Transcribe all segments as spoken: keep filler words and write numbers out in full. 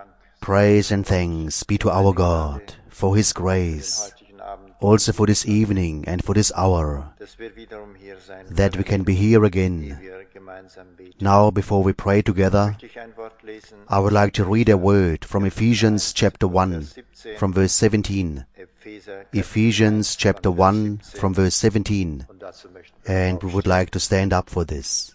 Praise and thanks be to our God for His grace, also for this evening and for this hour, that we can be here again. Now, before we pray together, I would like to read a word from Ephesians chapter one, from verse seventeen. Ephesians chapter one, from verse seventeen. And we would like to stand up for this.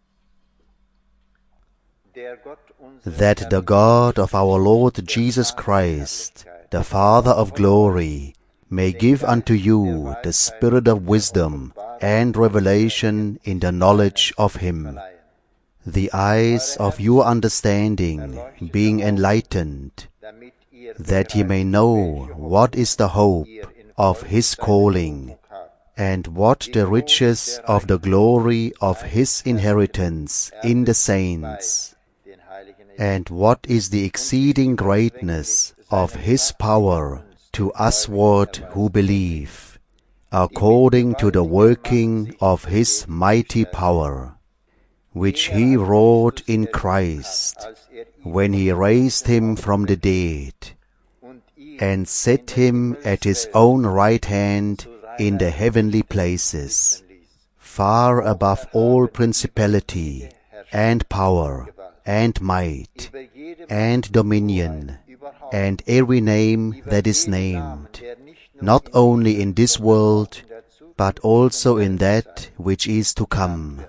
That the God of our Lord Jesus Christ, the Father of glory, may give unto you the spirit of wisdom and revelation in the knowledge of Him, the eyes of your understanding being enlightened, that ye may know what is the hope of His calling, and what the riches of the glory of His inheritance in the saints, and what is the exceeding greatness of His power to usward who believe, according to the working of His mighty power, which He wrought in Christ, when He raised Him from the dead, and set Him at His own right hand in the heavenly places, far above all principality, and power, and might, and dominion, and every name that is named, not only in this world, but also in that which is to come,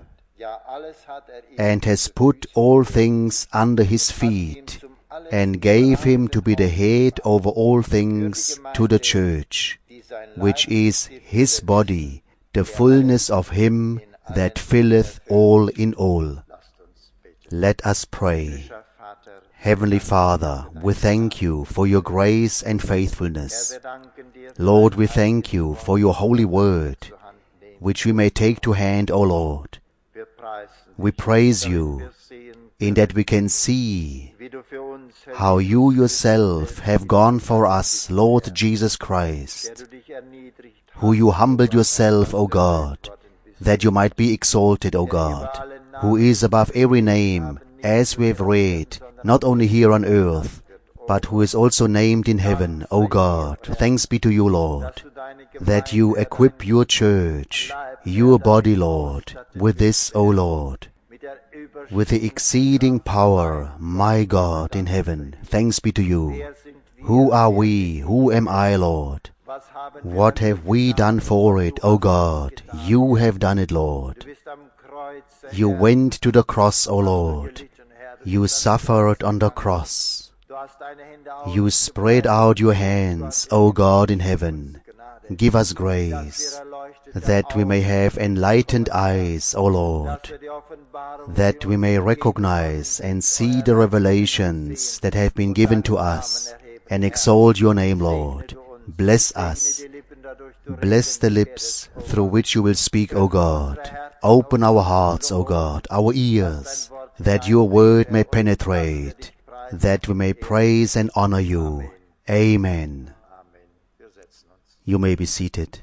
and has put all things under His feet, and gave Him to be the head over all things to the church, which is His body, the fullness of Him that filleth all in all. Let us pray. Heavenly Father, we thank You for Your grace and faithfulness. Lord, we thank You for Your holy word, which we may take to hand, O Lord. We praise You in that we can see how You Yourself have gone for us, Lord Jesus Christ, who You humbled Yourself, O God, that You might be exalted, O God, who is above every name, as we have read, not only here on earth, but who is also named in heaven, O God. Thanks be to You, Lord, that You equip Your church, Your body, Lord, with this, O Lord, with the exceeding power, my God in heaven. Thanks be to You. Who are we? Who am I, Lord? What have we done for it, O God? You have done it, Lord. You went to the cross, O Lord. You suffered on the cross. You spread out Your hands, O God in heaven. Give us grace, that we may have enlightened eyes, O Lord, that we may recognize and see the revelations that have been given to us, and exalt Your name, Lord. Bless us. Bless the lips through which You will speak, O God. Open our hearts, O God, our ears, that Your word may penetrate, that we may praise and honor You. Amen. You may be seated.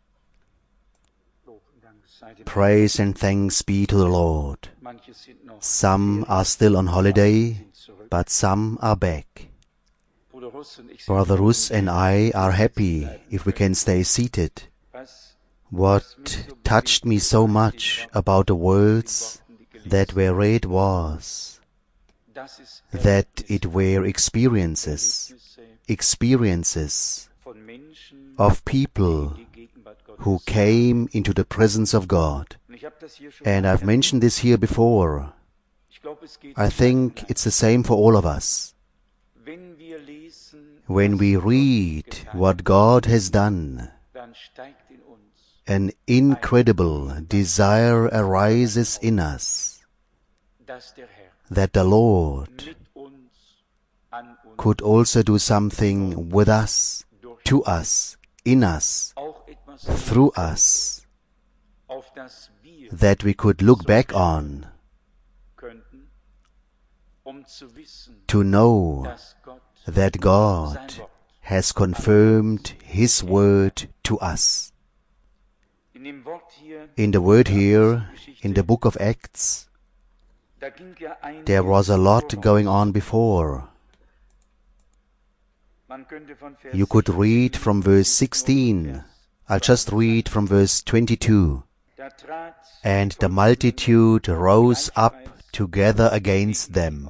Praise and thanks be to the Lord. Some are still on holiday, but some are back. Brother Rus and I are happy if we can stay seated. What touched me so much about the words that were read was that it were experiences, experiences of people who came into the presence of God. And I've mentioned this here before. I think it's the same for all of us. When we read what God has done, an incredible desire arises in us that the Lord could also do something with us, to us, in us, through us, that we could look back on, to know that God has confirmed His word to us. In the word here, in the book of Acts, there was a lot going on before. You could read from verse sixteen. I'll just read from verse twenty-two. And the multitude rose up together against them,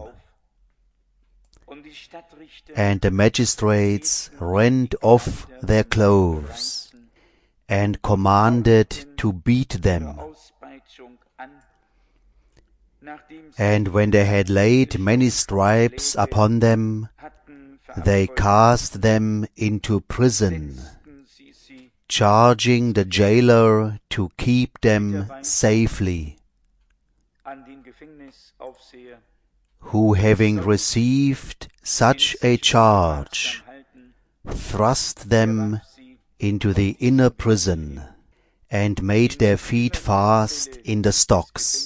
and the magistrates rent off their clothes, and commanded to beat them. And when they had laid many stripes upon them, they cast them into prison, charging the jailer to keep them safely, who, having received such a charge, thrust them into the inner prison, and made their feet fast in the stocks.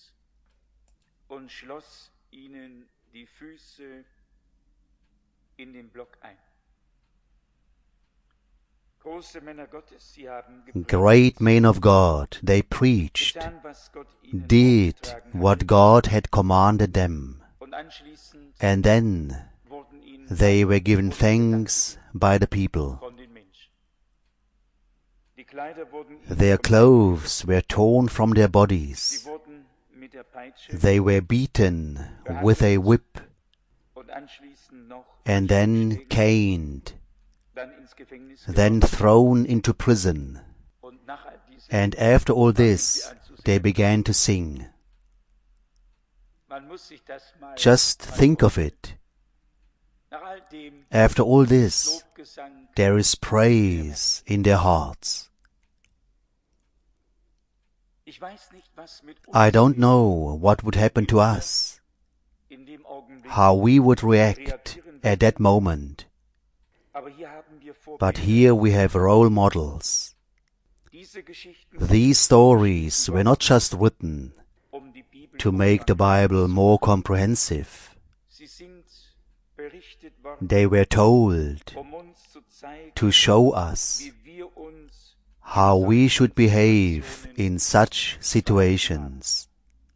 Great men of God, they preached, did what God had commanded them, and then they were given thanks by the people. Their clothes were torn from their bodies. They were beaten with a whip, and then caned, then thrown into prison. And after all this, they began to sing. Just think of it. After all this, there is praise in their hearts. I don't know what would happen to us, how we would react at that moment. But here we have role models. These stories were not just written to make the Bible more comprehensive. They were told to show us how we should behave in such situations.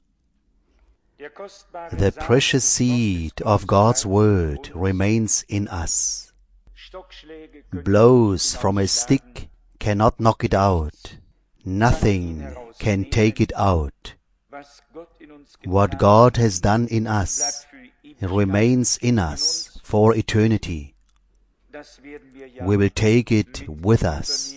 The precious seed of God's Word remains in us. Blows from a stick cannot knock it out. Nothing can take it out. What God has done in us remains in us for eternity. We will take it with us.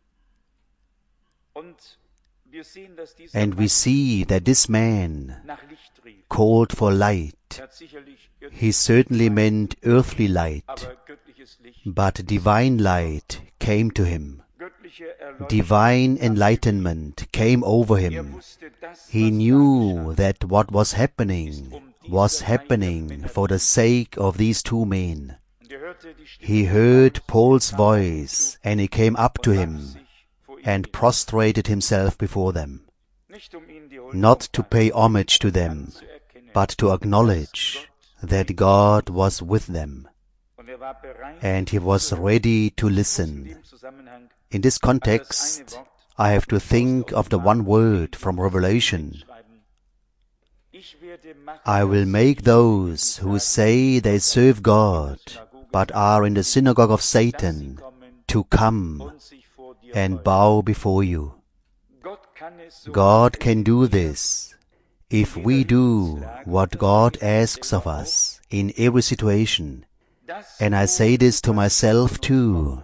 And we see that this man called for light. He certainly meant earthly light, but divine light came to him. Divine enlightenment came over him. He knew that what was happening was happening for the sake of these two men. He heard Paul's voice, and he came up to him and prostrated himself before them, not to pay homage to them, but to acknowledge that God was with them, and he was ready to listen. In this context, I have to think of the one word from Revelation. I will make those who say they serve God, but are in the synagogue of Satan, to come and bow before you. God can do this if we do what God asks of us in every situation. And I say this to myself too.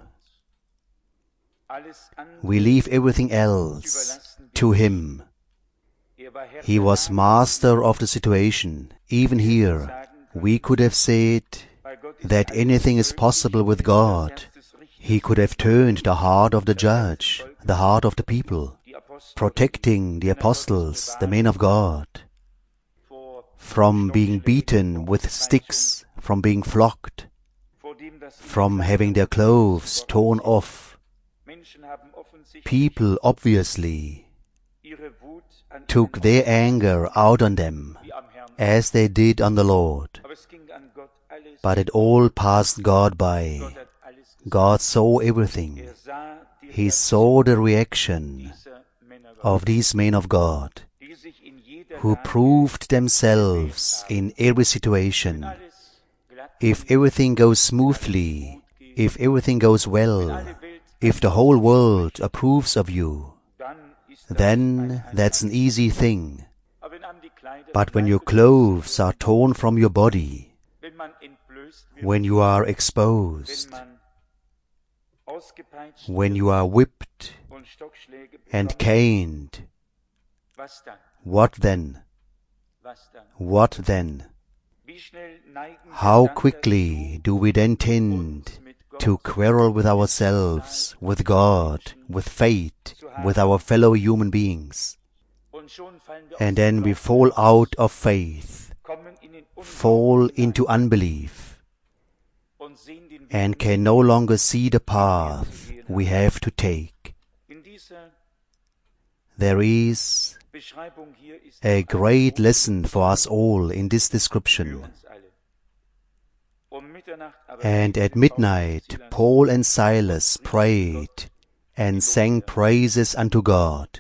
We leave everything else to Him. He was master of the situation. Even here, we could have said that anything is possible with God. He could have turned the heart of the judge, the heart of the people, protecting the apostles, the men of God, from being beaten with sticks, from being flogged, from having their clothes torn off. People obviously took their anger out on them, as they did on the Lord. But it all passed God by. God saw everything. He saw the reaction of these men of God, who proved themselves in every situation if everything goes smoothly, if everything goes well, if the whole world approves of you, then that's an easy thing. But when your clothes are torn from your body, when you are exposed, when you are whipped and caned, what then? What then? How quickly do we then tend to quarrel with ourselves, with God, with fate, with our fellow human beings? And then we fall out of faith, fall into unbelief, and can no longer see the path we have to take. There is a great lesson for us all in this description. And at midnight, Paul and Silas prayed and sang praises unto God.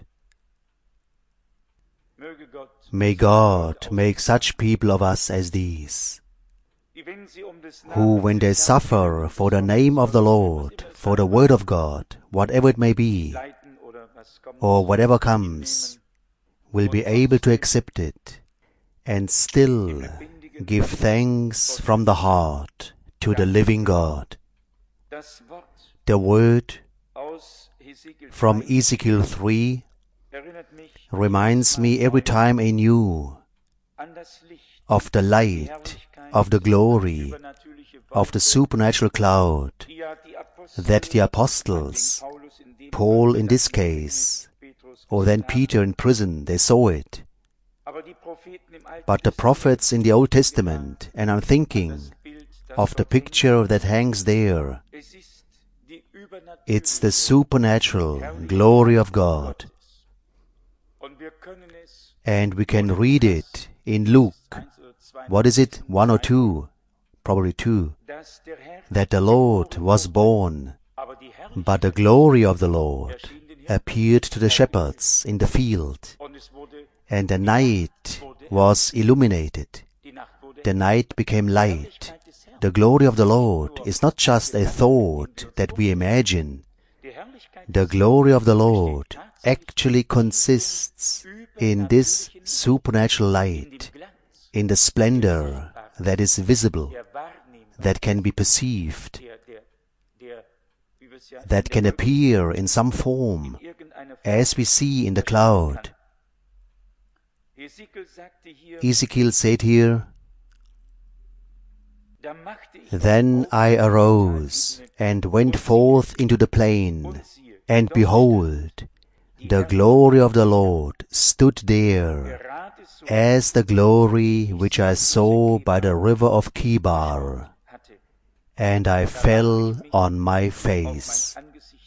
May God make such people of us as these, who, when they suffer for the name of the Lord, for the word of God, whatever it may be, or whatever comes, will be able to accept it and still give thanks from the heart to the living God. The word from Ezekiel three reminds me every time anew of the light, of the glory, of the supernatural cloud that the apostles, Paul in this case, or then Peter in prison, they saw it. But the prophets in the Old Testament, and I'm thinking of the picture that hangs there, it's the supernatural glory of God. And we can read it in Luke, what is it, one or two, probably two, that the Lord was born, but the glory of the Lord appeared to the shepherds in the field, and the night was illuminated. The night became light. The glory of the Lord is not just a thought that we imagine. The glory of the Lord actually consists in this supernatural light, in the splendor that is visible, that can be perceived, that can appear in some form, as we see in the cloud. Ezekiel said here, "Then I arose and went forth into the plain, and behold, the glory of the Lord stood there, as the glory which I saw by the river of Kibar, and I fell on my face."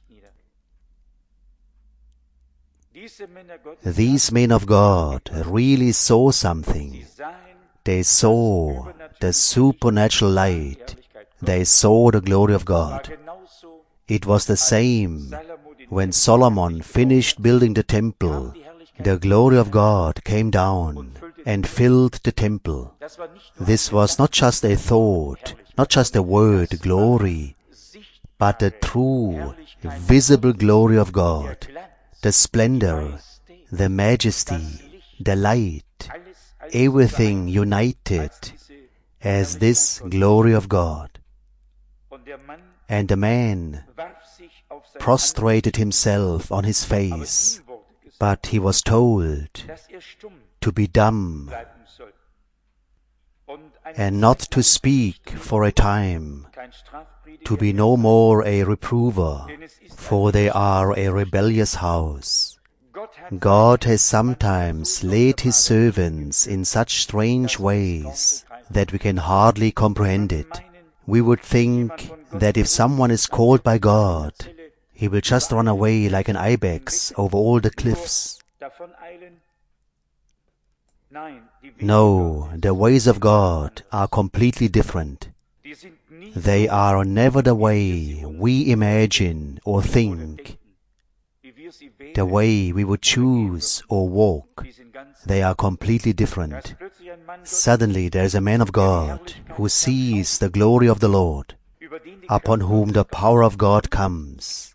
These men of God really saw something. They saw the supernatural light. They saw the glory of God. It was the same when Solomon finished building the temple. The glory of God came down and filled the temple. This was not just a thought, not just a word, glory, but the true, visible glory of God, the splendor, the majesty, the light, everything united as this glory of God. And the man prostrated himself on his face, but he was told to be dumb and not to speak for a time, to be no more a reprover, for they are a rebellious house. God has sometimes led His servants in such strange ways that we can hardly comprehend it. We would think that if someone is called by God, he will just run away like an ibex over all the cliffs. No, the ways of God are completely different. They are never the way we imagine or think, the way we would choose or walk. They are completely different. Suddenly there is a man of God who sees the glory of the Lord, upon whom the power of God comes.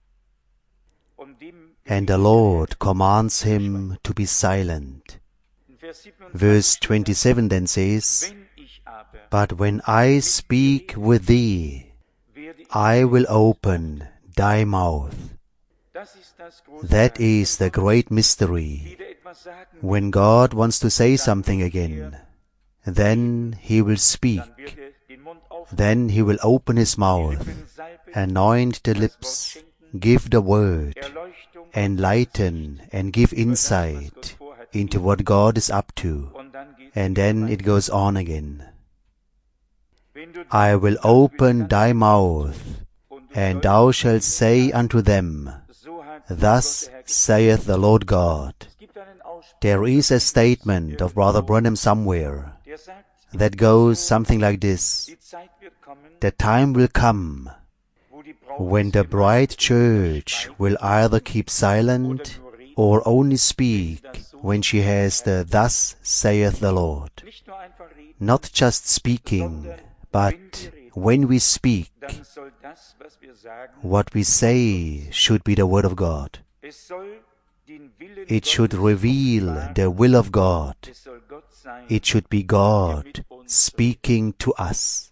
And the Lord commands him to be silent. Verse twenty-seven then says, "But when I speak with thee, I will open thy mouth." That is the great mystery. When God wants to say something again, then He will speak. Then He will open His mouth, anoint the lips, give the word, enlighten and give insight into what God is up to. And then it goes on again. "I will open thy mouth, and thou shalt say unto them, Thus saith the Lord God." There is a statement of Brother Branham somewhere that goes something like this: the time will come when the bride church will either keep silent or only speak when she has the "Thus saith the Lord." Not just speaking, but when we speak, what we say should be the Word of God. It should reveal the will of God. It should be God speaking to us.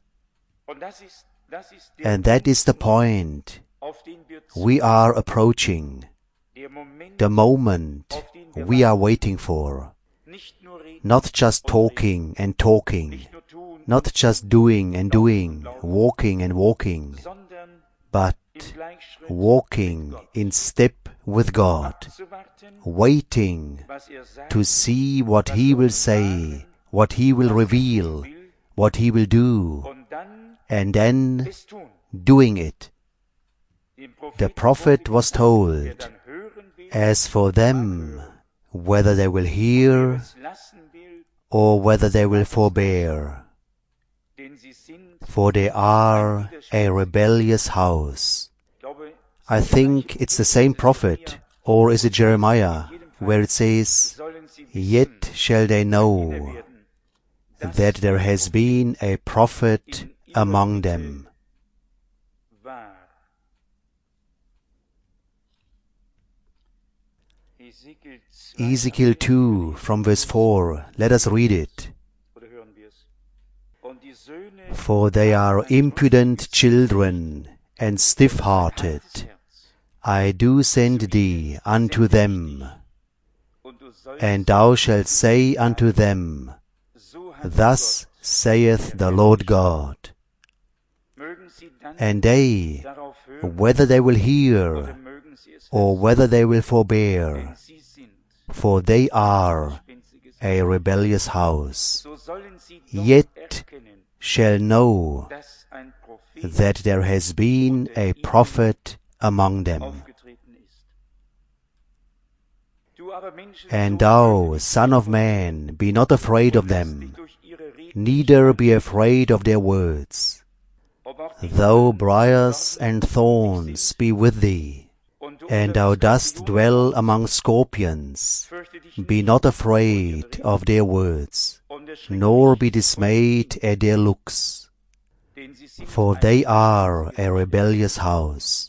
And that is the point we are approaching, the moment we are waiting for. Not just talking and talking, not just doing and doing, walking and walking, but walking in step with God, waiting to see what He will say, what He will reveal, what He will do, and then doing it. The prophet was told, as for them, whether they will hear or whether they will forbear, for they are a rebellious house. I think it's the same prophet, or is it Jeremiah, where it says, "Yet shall they know that there has been a prophet among them." Ezekiel two, from verse four, let us read it. "For they are impudent children and stiff-hearted. I do send thee unto them, and thou shalt say unto them, Thus saith the Lord God. And they, whether they will hear, or whether they will forbear, for they are a rebellious house, yet shall know that there has been a prophet among them. And thou, Son of man, be not afraid of them, neither be afraid of their words. Though briars and thorns be with thee, and thou dost dwell among scorpions, be not afraid of their words, nor be dismayed at their looks, for they are a rebellious house.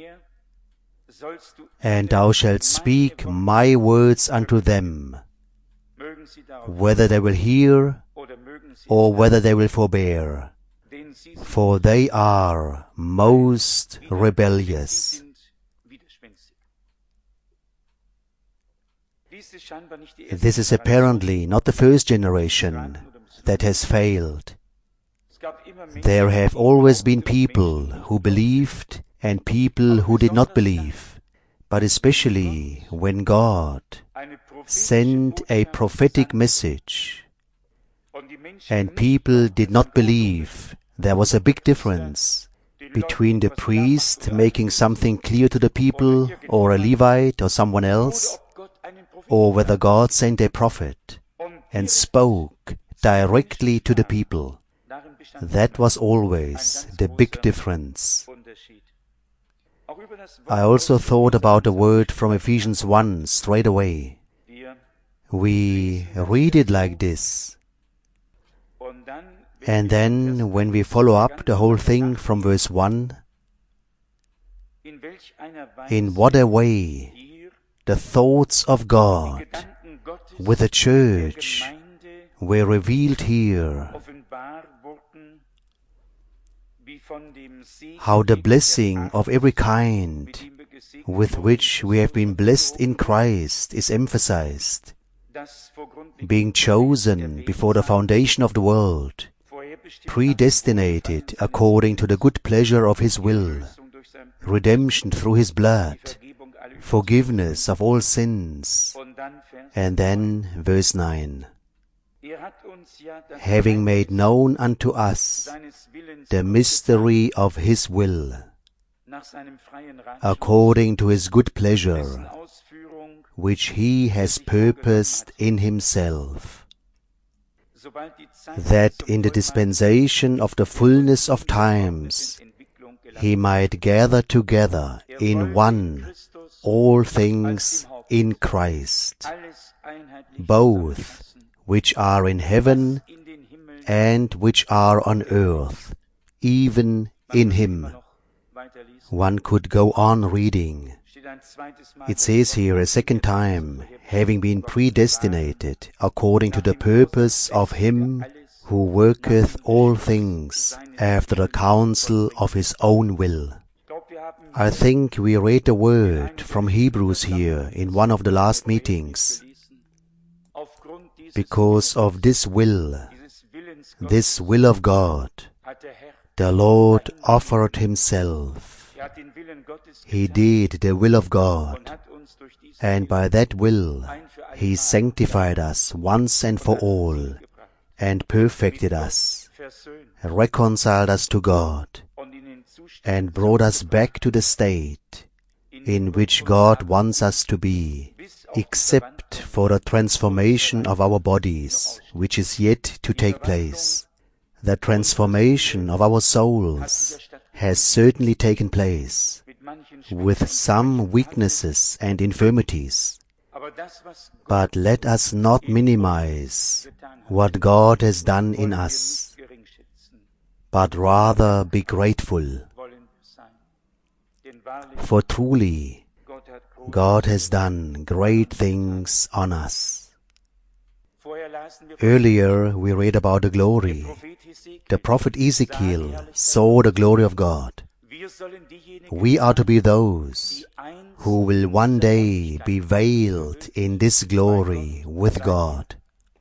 And thou shalt speak my words unto them, whether they will hear or whether they will forbear, for they are most rebellious." This is apparently not the first generation that has failed. There have always been people who believed and people who did not believe, but especially when God sent a prophetic message and people did not believe, there was a big difference between the priest making something clear to the people, or a Levite or someone else, or whether God sent a prophet and spoke directly to the people. That was always the big difference. I also thought about the word from Ephesians one straight away. We read it like this: And then, when we follow up the whole thing from verse one, in what a way the thoughts of God with the church were revealed here, how the blessing of every kind with which we have been blessed in Christ is emphasized, being chosen before the foundation of the world, predestinated according to the good pleasure of His will, redemption through His blood, forgiveness of all sins. And then verse nine, having made known unto us the mystery of His will, according to His good pleasure, which He has purposed in Himself, that in the dispensation of the fullness of times He might gather together in one all things in Christ, both which are in heaven and which are on earth, even in Him. One could go on reading. It says here a second time, having been predestinated according to the purpose of Him who worketh all things after the counsel of His own will. I think we read the word from Hebrews here in one of the last meetings. Because of this will, this will of God, the Lord offered Himself. He did the will of God, and by that will He sanctified us once and for all, and perfected us, reconciled us to God, and brought us back to the state in which God wants us to be, except for the transformation of our bodies, which is yet to take place. The transformation of our souls has certainly taken place, with some weaknesses and infirmities. But let us not minimize what God has done in us, but rather be grateful. For truly, God has done great things on us. Earlier we read about the glory. The prophet Ezekiel saw the glory of God. We are to be those who will one day be veiled in this glory with God.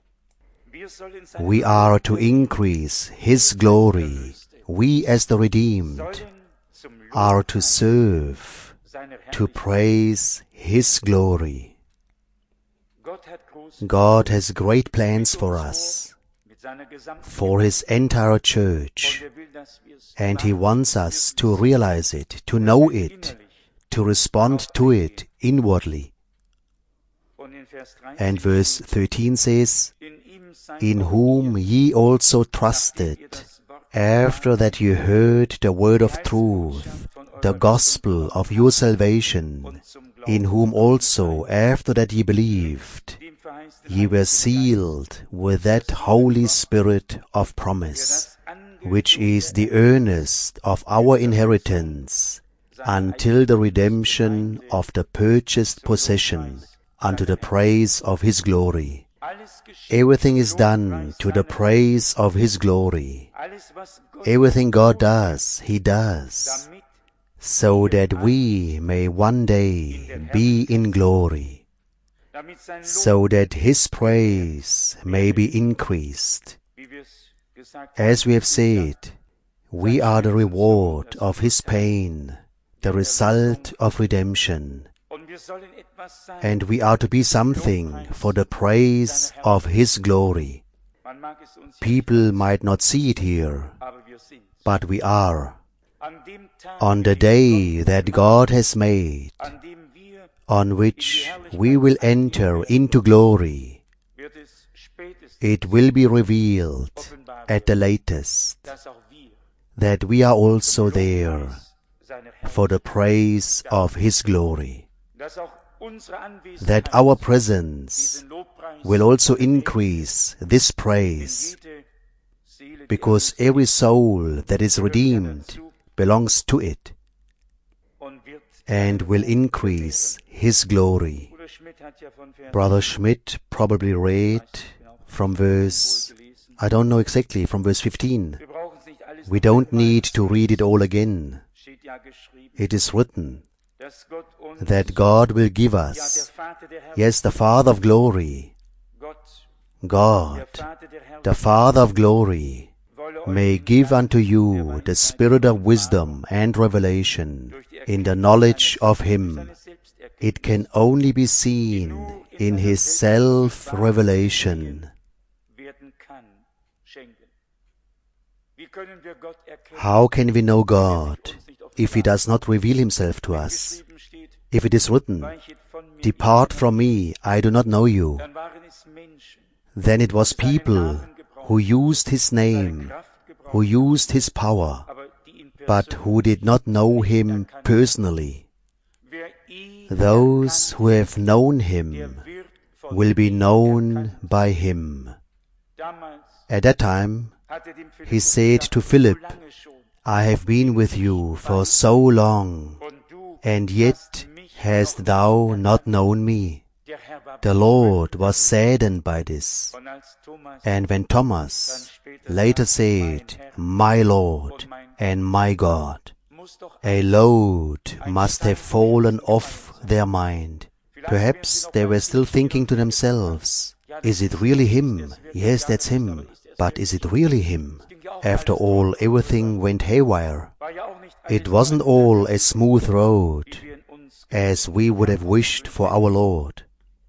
We are to increase His glory. We as the redeemed are to serve, to praise His glory. God has great plans for us, for His entire church, and He wants us to realize it, to know it, to respond to it inwardly. And verse thirteen says, in whom ye also trusted, after that ye heard the word of truth, the gospel of your salvation, in whom also, after that ye believed, ye were sealed with that Holy Spirit of promise, which is the earnest of our inheritance, until the redemption of the purchased possession, unto the praise of His glory. Everything is done to the praise of His glory. Everything God does, He does, so that we may one day be in glory, so that His praise may be increased. As we have said, we are the reward of His pain, the result of redemption, and we are to be something for the praise of His glory. People might not see it here, but we are. On the day that God has made, on which we will enter into glory, it will be revealed at the latest that we are also there for the praise of His glory, that our presence will also increase this praise because every soul that is redeemed belongs to it and will increase His glory. Brother Schmidt probably read from verse, I don't know exactly, from verse fifteen. We don't need to read it all again. It is written that God will give us, yes, the Father of glory, God, the Father of glory, may give unto you the spirit of wisdom and revelation in the knowledge of Him. It can only be seen in His self-revelation. How can we know God if He does not reveal Himself to us? If it is written, "Depart from me, I do not know you," then it was people who used His name, who used His power, but who did not know Him personally. Those who have known Him will be known by Him. At that time, He said to Philip, I have been with you for so long, and yet hast thou not known me. The Lord was saddened by this. And when Thomas later said, My Lord and my God, a load must have fallen off their mind. Perhaps they were still thinking to themselves, is it really Him? Yes, that's Him. But is it really Him? After all, everything went haywire. It wasn't all a smooth road, as we would have wished for our Lord.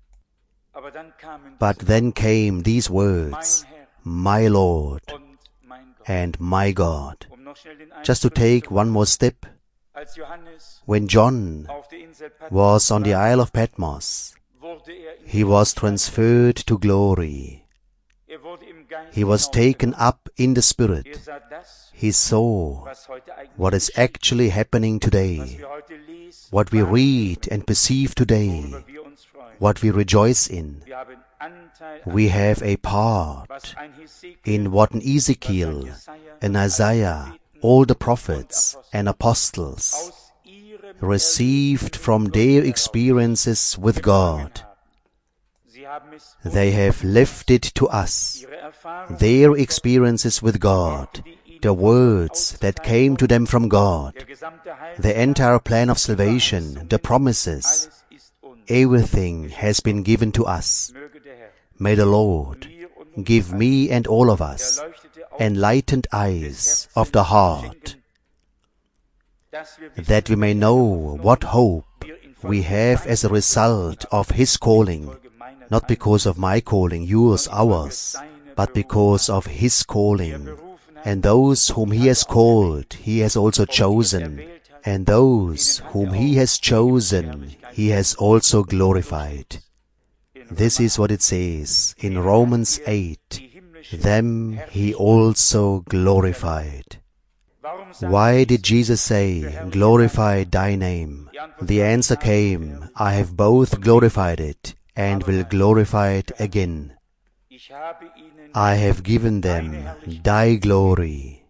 But then came these words, my Lord and my God. Just to take one more step, when John was on the Isle of Patmos, he was transferred to glory. He was taken up in the Spirit. He saw what is actually happening today, what we read and perceive today, what we rejoice in. We have a part in what an Ezekiel, an Isaiah, all the prophets and apostles received from their experiences with God. They have left it to us, their experiences with God, the words that came to them from God, the entire plan of salvation, the promises, everything has been given to us. May the Lord give me and all of us enlightened eyes of the heart, that we may know what hope we have as a result of His calling, not because of my calling, yours, ours, but because of His calling. And those whom He has called, He has also chosen. And those whom He has chosen, He has also glorified. This is what it says in Romans eight. Them He also glorified. Why did Jesus say, glorify Thy name? The answer came, I have both glorified it and will glorify it again. I have given them Thy glory.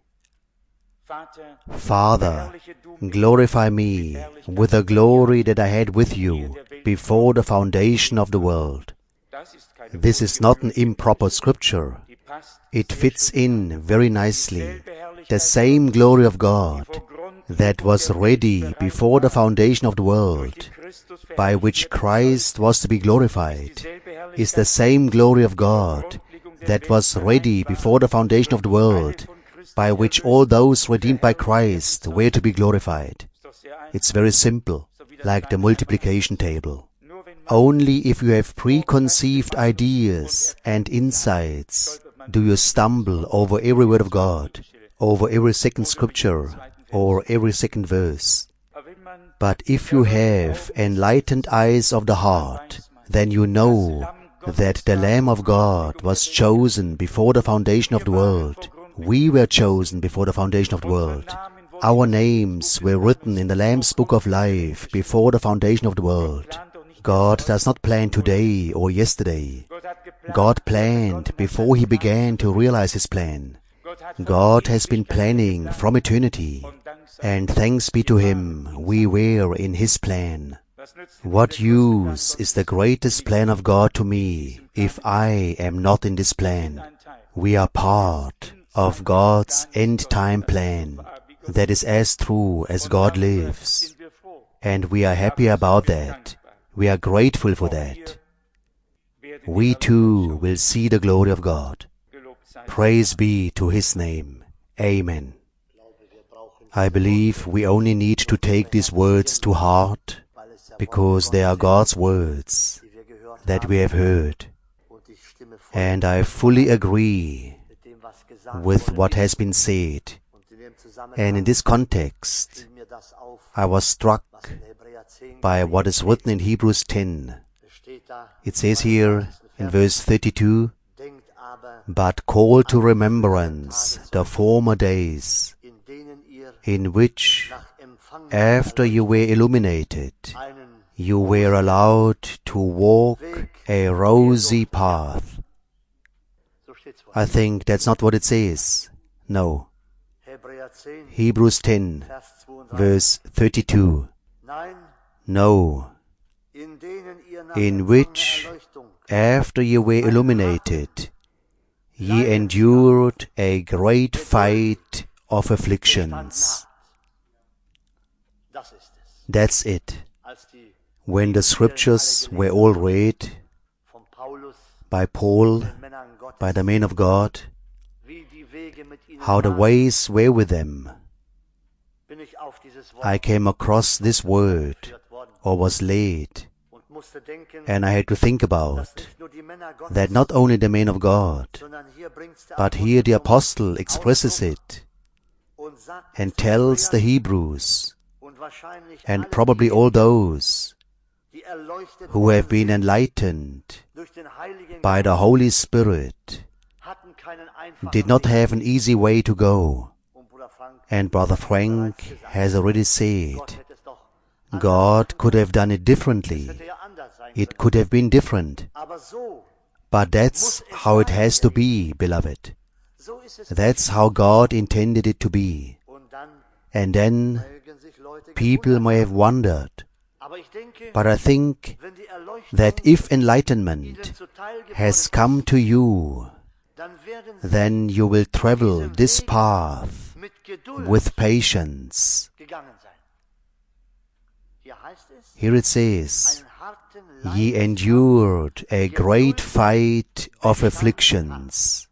Father, glorify me with the glory that I had with you before the foundation of the world. This is not an improper scripture. It fits in very nicely. The same glory of God that was ready before the foundation of the world, by which Christ was to be glorified, is the same glory of God that was ready before the foundation of the world, by which all those redeemed by Christ were to be glorified. It's very simple, like the multiplication table. Only if you have preconceived ideas and insights do you stumble over every word of God, over every second scripture, or every second verse. But if you have enlightened eyes of the heart, then you know that the Lamb of God was chosen before the foundation of the world. We were chosen before the foundation of the world. Our names were written in the Lamb's Book of Life before the foundation of the world. God does not plan today or yesterday. God planned before He began to realize His plan. God has been planning from eternity, and thanks be to Him, we were in His plan. What use is the greatest plan of God to me if I am not in this plan? We are part of God's end-time plan that is as true as God lives. And we are happy about that. We are grateful for that. We too will see the glory of God. Praise be to His name. Amen. I believe we only need to take these words to heart, because they are God's words that we have heard. And I fully agree with what has been said. And in this context, I was struck by what is written in Hebrews ten. It says here in verse thirty-two, "But call to remembrance the former days, in which, after you were illuminated, you were allowed to walk a rosy path." I think that's not what it says. No. Hebrews ten, verse thirty-two. No. In which, after you were illuminated, ye endured a great fight of afflictions. That's it. When the scriptures were all read by Paul, by the men of God, how the ways were with them, I came across this word, or was led, and I had to think about that not only the men of God, but here the apostle expresses it and tells the Hebrews, and probably all those who have been enlightened by the Holy Spirit, did not have an easy way to go. And Brother Frank has already said, God could have done it differently. It could have been different. But that's how it has to be, beloved. That's how God intended it to be. And then people may have wondered. But I think that if enlightenment has come to you, then you will travel this path with patience. Here it says, ye endured a great fight of afflictions.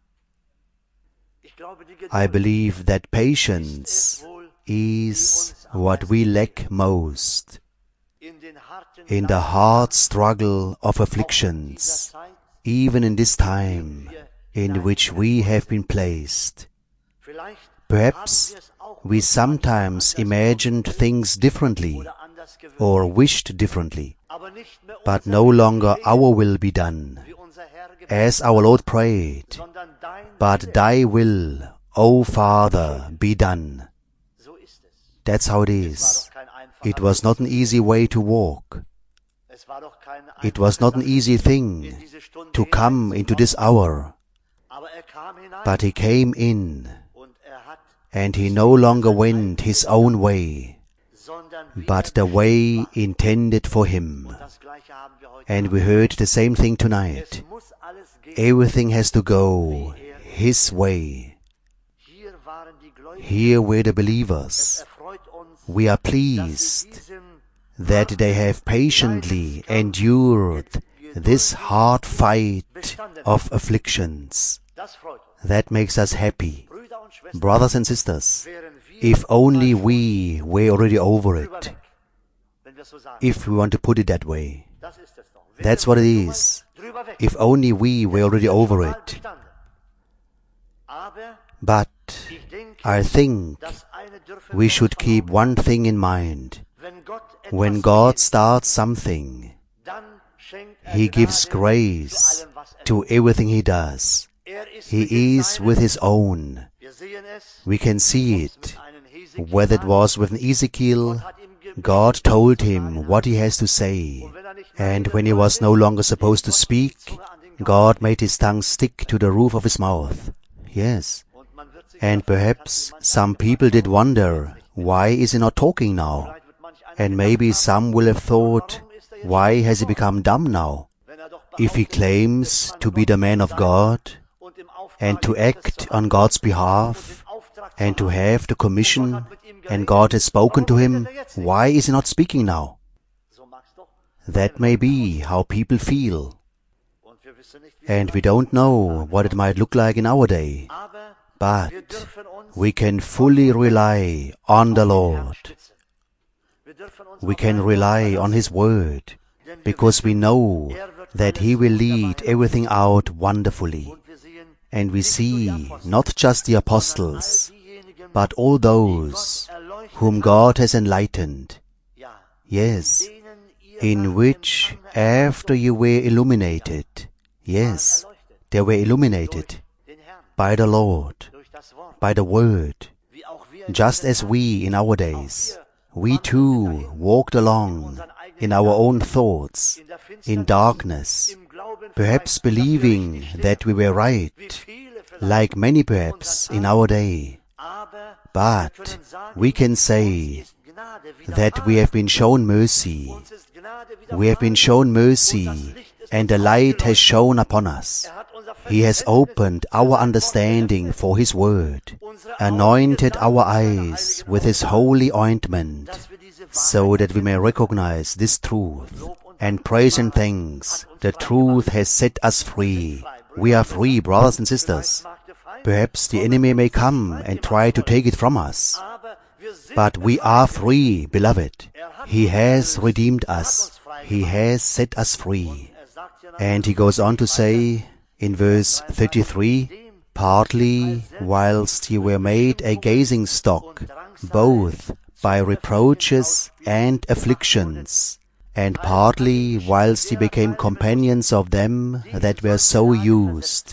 I believe that patience is what we lack most in the hard struggle of afflictions, even in this time in which we have been placed. Perhaps we sometimes imagined things differently or wished differently, but no longer our will be done, as our Lord prayed, but thy will, O Father, be done. That's how it is. It was not an easy way to walk. It was not an easy thing to come into this hour. But he came in, and he no longer went his own way, but the way intended for him. And we heard the same thing tonight. Everything has to go his way. Here were the believers. We are pleased that they have patiently endured this hard fight of afflictions. That makes us happy. Brothers and sisters, if only we were already over it, if we want to put it that way. That's what it is. If only we were already over it. But I think we should keep one thing in mind. When God starts something, He gives grace to everything He does. He is with His own. We can see it. Whether it was with Ezekiel, God told him what he has to say. And when he was no longer supposed to speak, God made his tongue stick to the roof of his mouth. Yes. And perhaps some people did wonder, why is he not talking now? And maybe some will have thought, why has he become dumb now? If he claims to be the man of God, and to act on God's behalf, and to have the commission, and God has spoken to him, why is he not speaking now? That may be how people feel. And we don't know what it might look like in our day. But we can fully rely on the Lord. We can rely on His Word, because we know that He will lead everything out wonderfully. And we see not just the apostles, but all those whom God has enlightened. Yes, in which after you were illuminated, yes, they were illuminated by the Lord, by the Word, just as we in our days, we too walked along in our own thoughts, in darkness, perhaps believing that we were right, like many perhaps in our day. But we can say that we have been shown mercy. We have been shown mercy, and the light has shone upon us. He has opened our understanding for His Word, anointed our eyes with His holy ointment, so that we may recognize this truth. And praise and thanks, the truth has set us free. We are free, brothers and sisters. Perhaps the enemy may come and try to take it from us. But we are free, beloved. He has redeemed us. He has set us free. And he goes on to say, in verse thirty-three, partly whilst ye were made a gazing stock, both by reproaches and afflictions, and partly whilst ye became companions of them that were so used.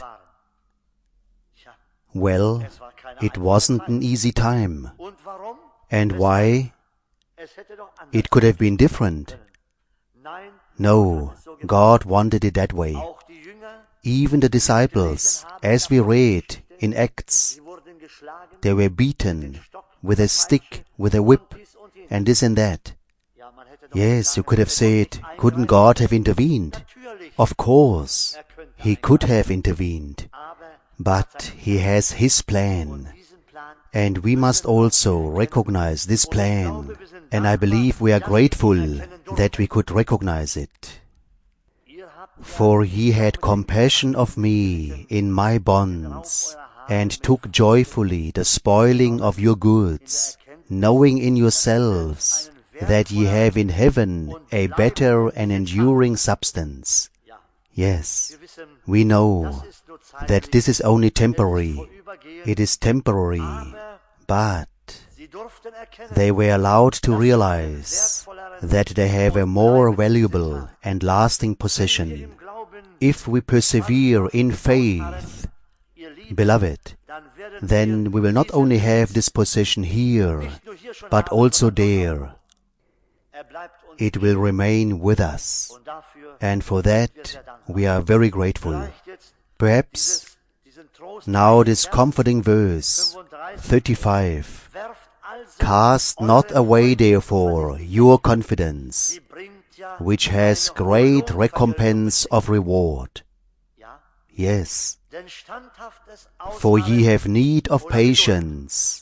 Well, it wasn't an easy time. And why? It could have been different. No, God wanted it that way. Even the disciples, as we read in Acts, they were beaten with a stick, with a whip, and this and that. Yes, you could have said, couldn't God have intervened? Of course, He could have intervened. But He has His plan. And we must also recognize this plan. And I believe we are grateful that we could recognize it. For He had compassion of me in my bonds, and took joyfully the spoiling of your goods, knowing in yourselves that ye have in heaven a better and enduring substance. Yes, we know that this is only temporary. It is temporary, but they were allowed to realize that they have a more valuable and lasting possession. If we persevere in faith, beloved, then we will not only have this possession here, but also there. It will remain with us, and for that we are very grateful. Perhaps now this comforting verse, thirty-five, cast not away therefore your confidence, which has great recompense of reward. Yes, for ye have need of patience.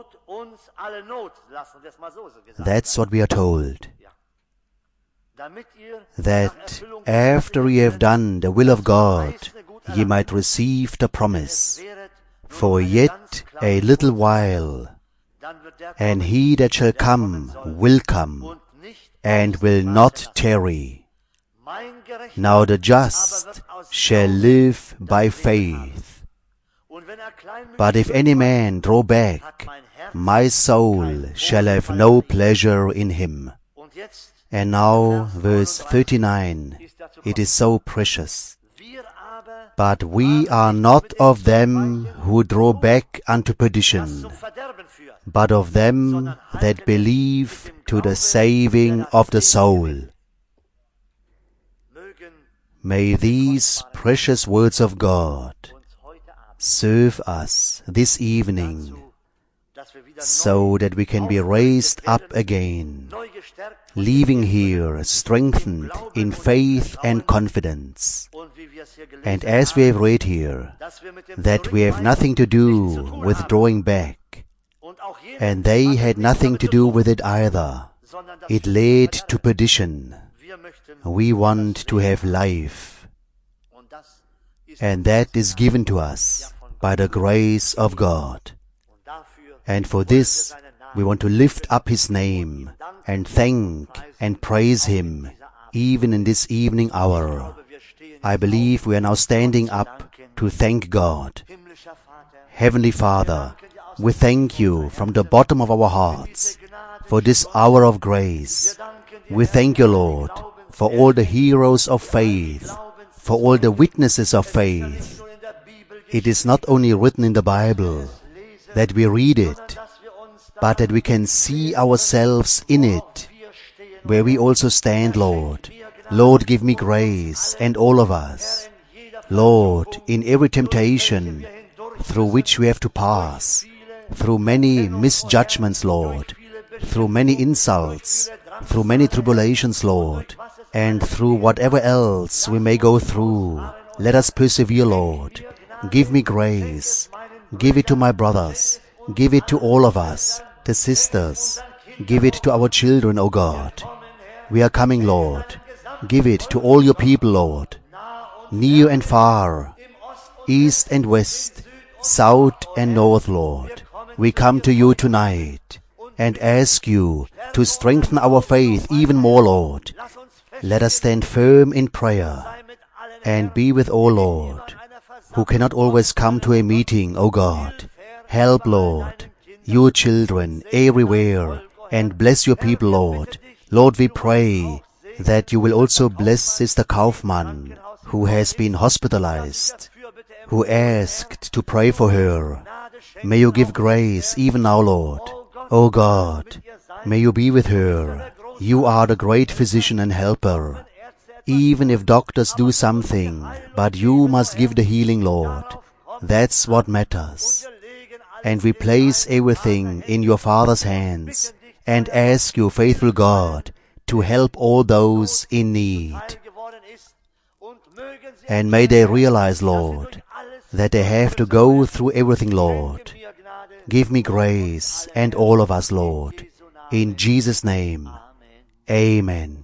That's what we are told. That after ye have done the will of God, ye might receive the promise. For yet a little while, and He that shall come will come, and will not tarry. Now the just shall live by faith. But if any man draw back, my soul shall have no pleasure in him. And now, verse thirty-nine, it is so precious. But we are not of them who draw back unto perdition, but of them that believe to the saving of the soul. May these precious words of God serve us this evening so that we can be raised up again, leaving here strengthened in faith and confidence. And as we have read here, that we have nothing to do with drawing back, and they had nothing to do with it either. It led to perdition. We want to have life, and that is given to us by the grace of God. And for this, we want to lift up His name and thank and praise Him, even in this evening hour. I believe we are now standing up to thank God. Heavenly Father, we thank You from the bottom of our hearts for this hour of grace. We thank You, Lord, for all the heroes of faith, for all the witnesses of faith. It is not only written in the Bible that we read it, but that we can see ourselves in it, where we also stand, Lord. Lord, give me grace, and all of us. Lord, in every temptation through which we have to pass, through many misjudgments, Lord, through many insults, through many tribulations, Lord, and through whatever else we may go through, let us persevere, Lord. Give me grace. Give it to my brothers. Give it to all of us, the sisters. Give it to our children, O God. We are coming, Lord. Give it to all Your people, Lord, near and far, east and west, south and north, Lord. We come to You tonight and ask You to strengthen our faith even more, Lord. Let us stand firm in prayer and be with all, Lord, who cannot always come to a meeting, O God. Help, Lord, Your children everywhere, and bless Your people, Lord. Lord, we pray that You will also bless Sister Kaufmann, who has been hospitalized, who asked to pray for her. May You give grace even now, Lord. O God, may You be with her. You are the great physician and helper. Even if doctors do something, but You must give the healing, Lord. That's what matters. And we place everything in Your Father's hands and ask You, faithful God, to help all those in need. And may they realize, Lord, that they have to go through everything, Lord. Give me grace and all of us, Lord. In Jesus' name, Amen.